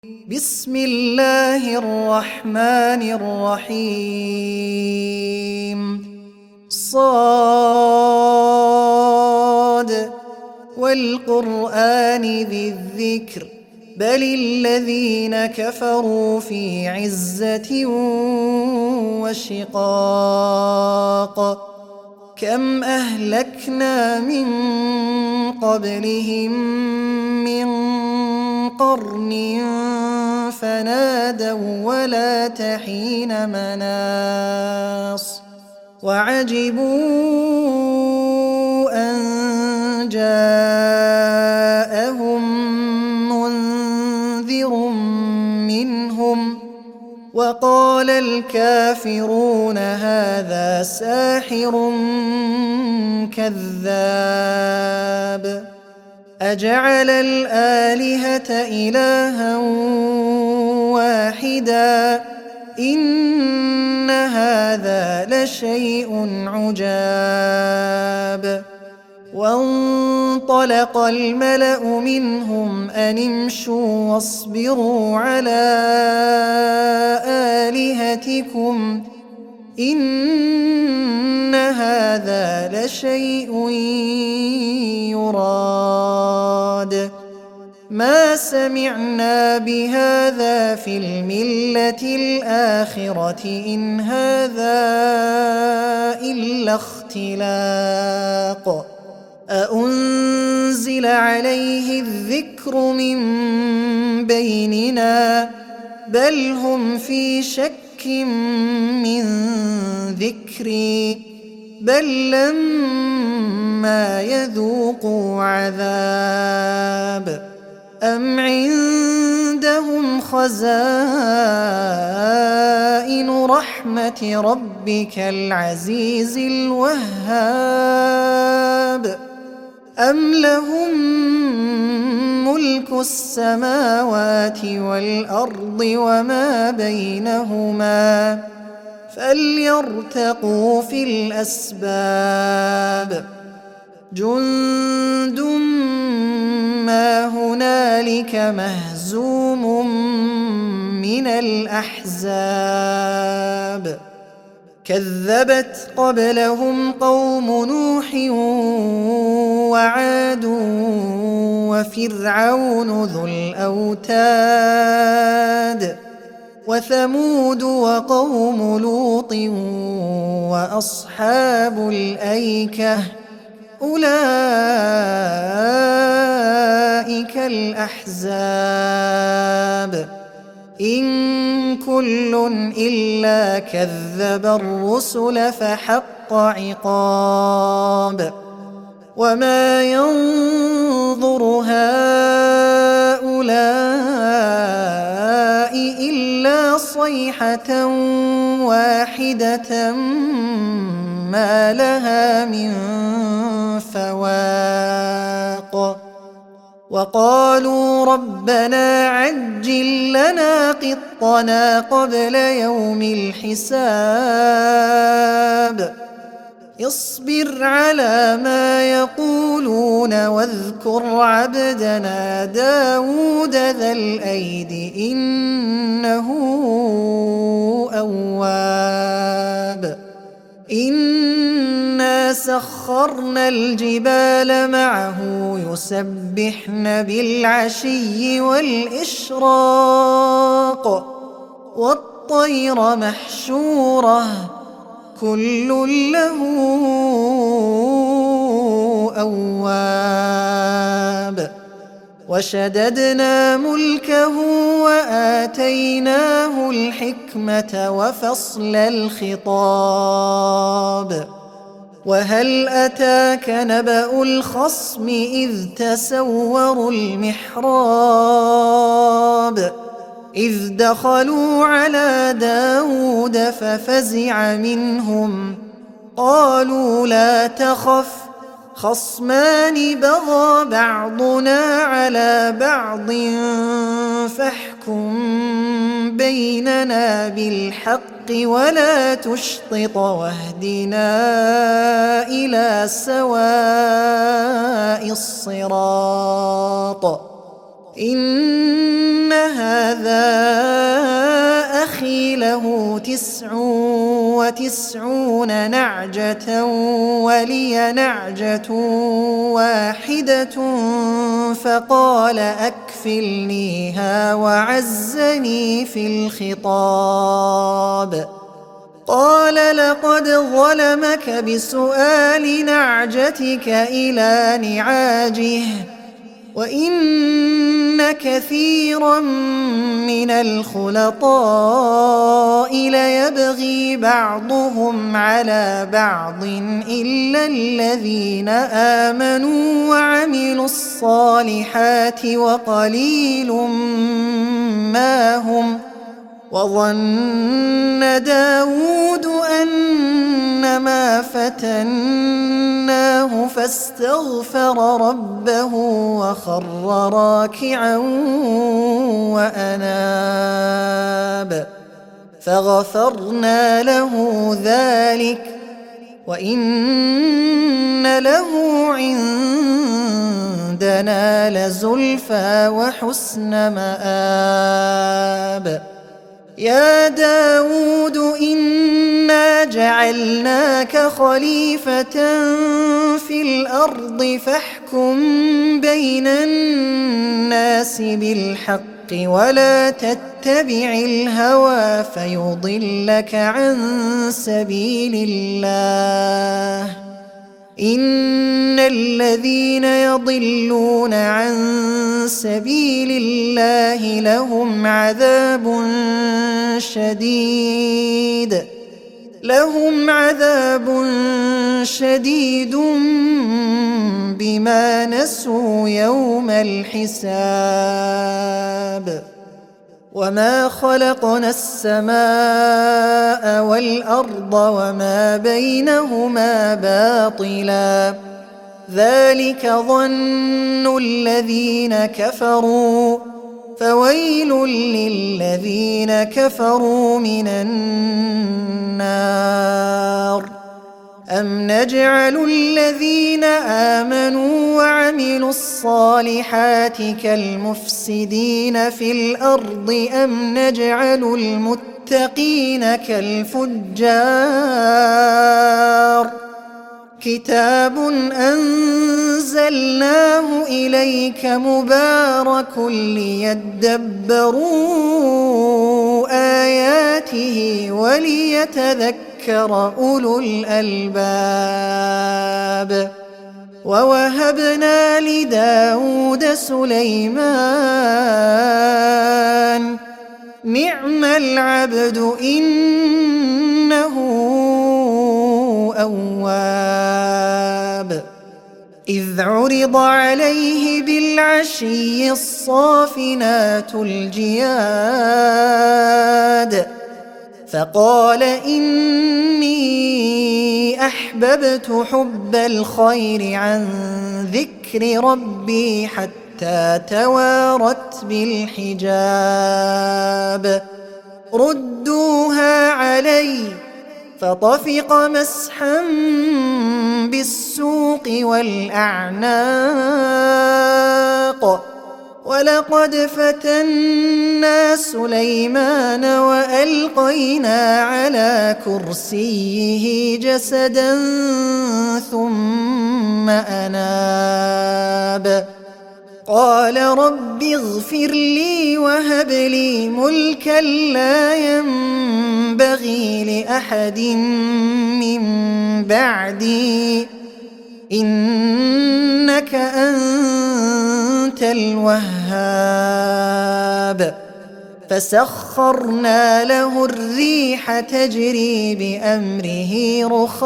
بسم الله الرحمن الرحيم صاد والقرآن ذي الذكر بل الذين كفروا في عزة وشقاق كم أهلكنا من قبلهم من قرن فنادوا ولا حين مناص وعجبوا أن جاءهم منذر منهم وقال الكافرون هذا ساحر كذاب أجعل الآلهة إلها واحدا إن هذا لشيء عجاب وانطلق الملأ منهم أن امشوا واصبروا على آلهتكم إن هذا لشيء يراد ما سمعنا بهذا في الملة الآخرة إن هذا إلا اختلاق أأنزل عليه الذكر من بيننا بل هم في شك من ذكري بل لما يذوقوا عذاب أم عندهم خزائن رحمة ربك العزيز الوهاب أم لهم ملك السماوات والأرض وما بينهما فليرتقوا في الأسباب جند ما هنالك مهزوم من الأحزاب كذبت قبلهم قوم نوح وعاد وفرعون ذو الأوتاد وثمود وقوم لوط وأصحاب الأيكة أولئك الأحزاب إن كل إلا كذب الرسل فحق عقاب وما ينظر هؤلاء إلا صيحة واحدة ما لها من فواق وقالوا ربنا عجل لنا قطنا قبل يوم الحساب اصبر على ما يقولون واذكر عبدنا داود ذا الأيد إنه أواب إنا سخرنا الجبال معه يسبحن بالعشي والإشراق والطير محشورة كل له أواب وشددنا ملكه وآتيناه الحكمة وفصل الخطاب وهل أتاك نبأ الخصم إذ تسوروا المحراب إذ دخلوا على داود ففزع منهم قالوا لا تخف خصمان بغى بعضنا على بعض فاحكم بيننا بالحق ولا تشطط واهدنا إلى سواء الصراط إن هذا أخي له 99 نعجة ولي نعجة واحدة فقال أكفلنيها وعزني في الخطاب. قال لقد ظلمك بسؤال نعجتك إلى نعاجه وإن كثيرا من الخلطاء ليبغي بعضهم على بعض إلا الذين آمنوا وعملوا الصالحات وقليل ما هم. وظن داود أنما فتناه فاستغفر ربه وخر راكعا وأناب فغفرنا له ذلك وإن له عندنا لزلفى وحسن مآب. يا داود إنا جعلناك خليفة في الأرض فاحكم بين الناس بالحق ولا تتبع الهوى فيضلك عن سبيل الله. إن الذين يضلون عن سبيل الله لهم عذاب شديد بما نسوا يوم الحساب. وما خلقنا السماء والأرض وما بينهما باطلا ذلك ظن الذين كفروا فويل للذين كفروا من النار. أم نجعل الذين آمنوا وعملوا الصالحات كالمفسدين في الأرض أم نجعل المتقين كالفجار. كتاب أنزلناه إليك مبارك ليدبروا آياته وليتذكر أولو الألباب. ووهبنا لداود سليمان نعم العبد إنه أواب. إذ عرض عليه بالعشي الصافنات الجياد فقال إني أحببت حب الخير عن ذكر ربي حتى توارت بالحجاب. ردوها علي فطفق مسحا بالسوق والأعناق. ولقد فتنا سليمان وألقينا على كرسيه جسدا ثم أناب. قال رب اغفر لي وهب لي ملكا لا ينبغي لأحد من بعدي إنك أنت الوهاب. فسخرنا له الريح تجري بأمره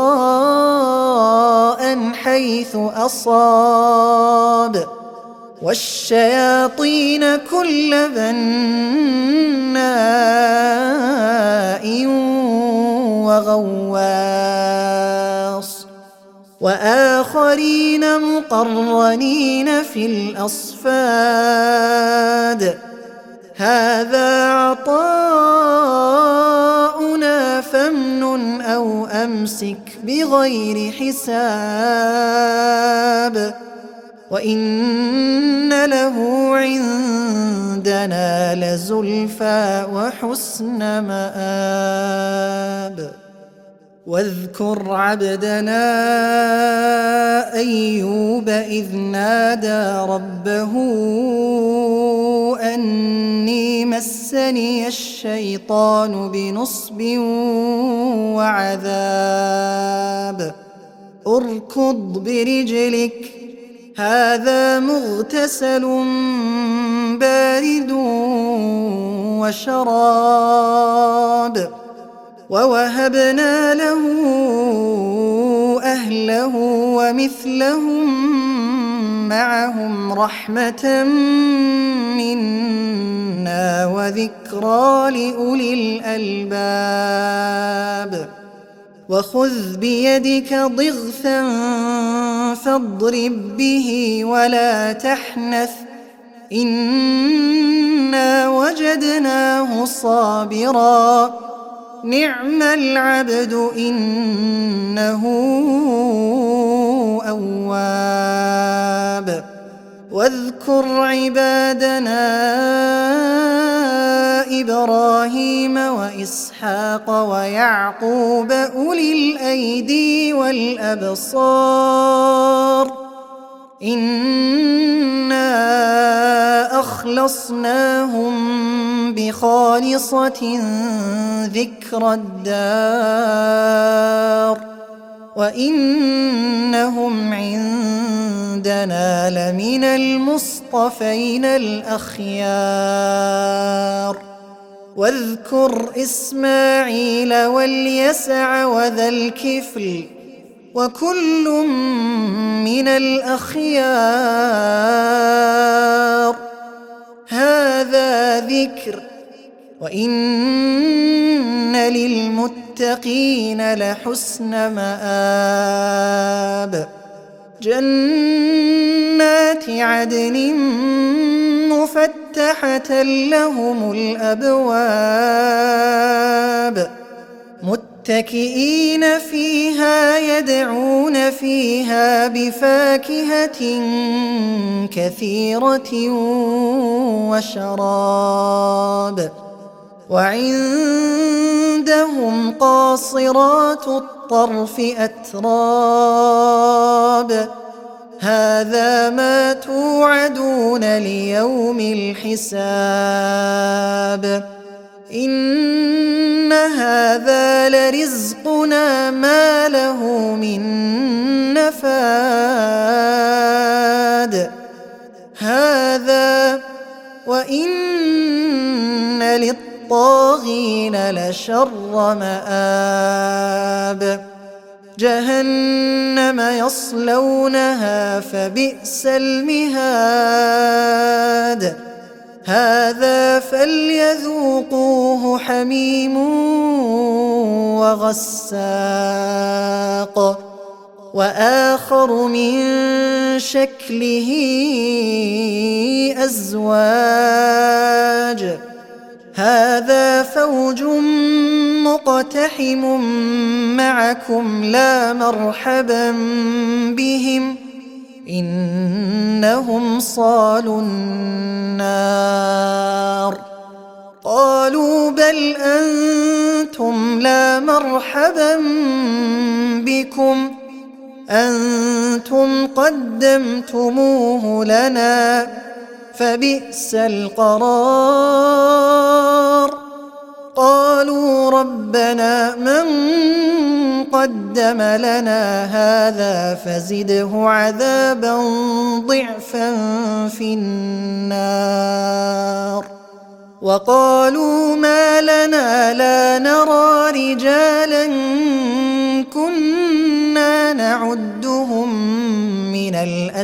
رخاء حيث أصاب والشياطين كل بناء وغواص وآخرين مقرنين في الأصفاد. هذا عطاؤنا فامنن أو أمسك بغير حساب وإن له عند عندنا لزلفى وحسن مآب. واذكر عبدنا أيوب إذ نادى ربه أني مسني الشيطان بنصب وعذاب. اركض برجلك هذا مغتسل بارد وشراب. ووهبنا له أهله ومثلهم معهم رحمة منا وذكرى لأولي الألباب. وخذ بيدك ضغثا فاضرب به ولا تحنث إنا وجدناه صابرا نعم العبد إنه أواب. واذكر عبادنا إبراهيم وإسحاق ويعقوب أولي الأيدي والأبصار إنا أخلصناهم بخالصة ذكر الدار وإنهم عندنا لمن المصطفين الأخيار. واذكر إسماعيل واليسع وذا الكفل وكل من الأخيار هذا ذكر وإن للمتقين لحسن مآب. جنات عدن مفتحة لهم الأبواب متكئين فيها يدعون فيها بفاكهة كثيرة وشراب. وعندهم قاصرات الطرف أتراب هذا ما توعدون ليوم الحساب إن هذا لرزقنا ما له من نفاد. هذا وإن للطاغين لشر مآب. جهنم يصلونها فبئس المهاد. هذا فليذوقوه حميم وغساق وآخر من شكله أزواج هذا فوج مقتحم معكم لا مرحبا بهم إنهم صالوا النار. قالوا بل أنتم لا مرحبا بكم أنتم قدمتموه لنا فبئس القرار. قالوا ربنا من قدم لنا هذا فزده عذابا ضعفا في النار. وقالوا ما لنا لا نرى رجالا كنا نعدهم من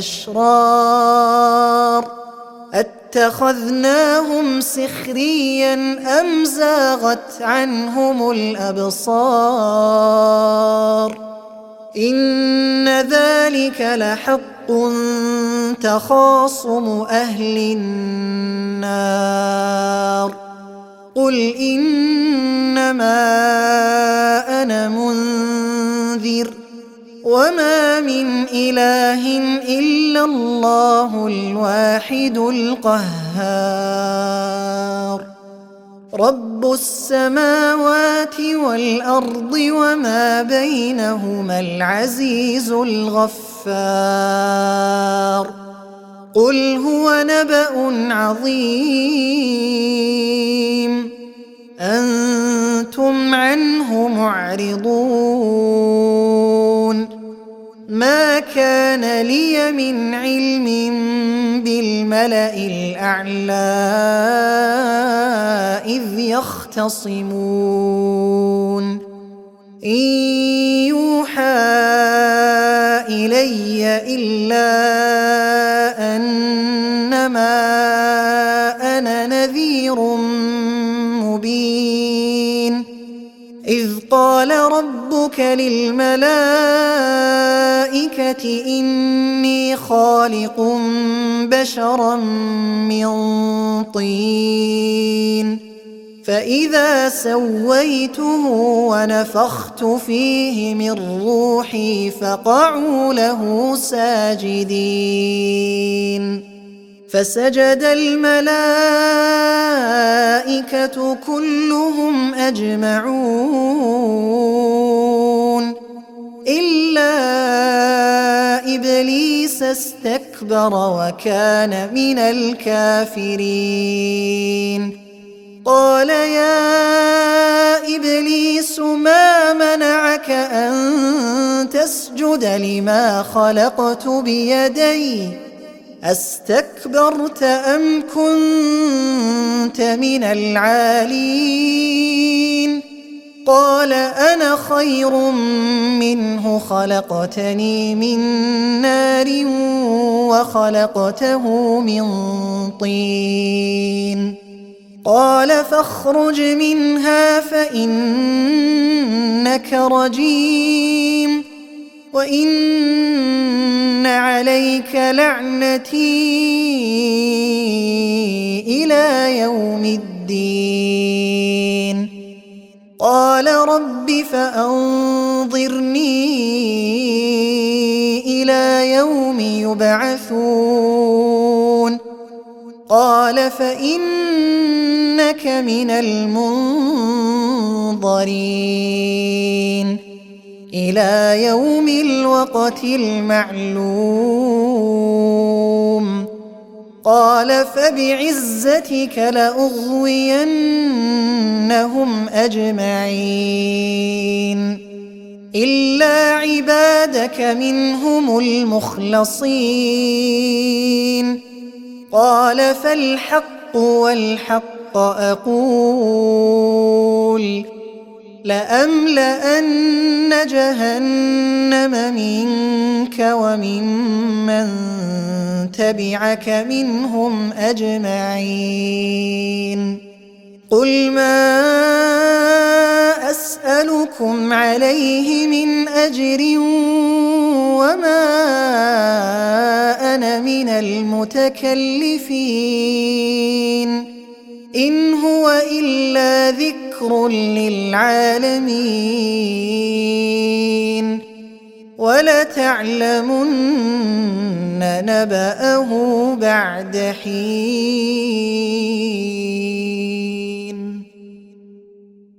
الأشرار اتخذناهم سخريا أم زاغت عنهم الأبصار إن ذلك لحق تخاصم أهل النار. قل إنما أنا منذر وما من إله إلا الله الواحد القهار رب السماوات والأرض وما بينهما العزيز الغفار قل هو نبأ عظيم أنتم عنه معرضون ما كان لي من علم بالملأ الأعلى إذ يختصمون إن يوحى إلي إلا أنما أنا نذير مبين إذ قال ربك للملائكة إني خالق بشرا من طين فإذا سويته ونفخت فيه من روحي فقعوا له ساجدين فسجد الملائكة كلهم أجمعون إلا إبليس استكبر وكان من الكافرين قال يا إبليس ما منعك أن تسجد لما خلقت بيدي أستكبرت أم كنت من العالين قال أنا خير منه خلقتني من نار وخلقته من طين قال فاخرج منها فإنك رجيم وإن عليك لعنتي إلى يوم الدين قال رب فأنظرني إلى يوم يبعثون قال فإنك من المنظرين إلى يوم الوقت المعلوم قال فبعزتك لأغوينهم أجمعين إلا عبادك منهم المخلصين قال فالحق والحق أقول لأملأن جهنم منك وممن تبعك منهم أجمعين قل ما أسألكم عليه من أجر وما أنا من المتكلفين إن هو إلا ذكر للعالمين ولتعلمن نبأه بعد حين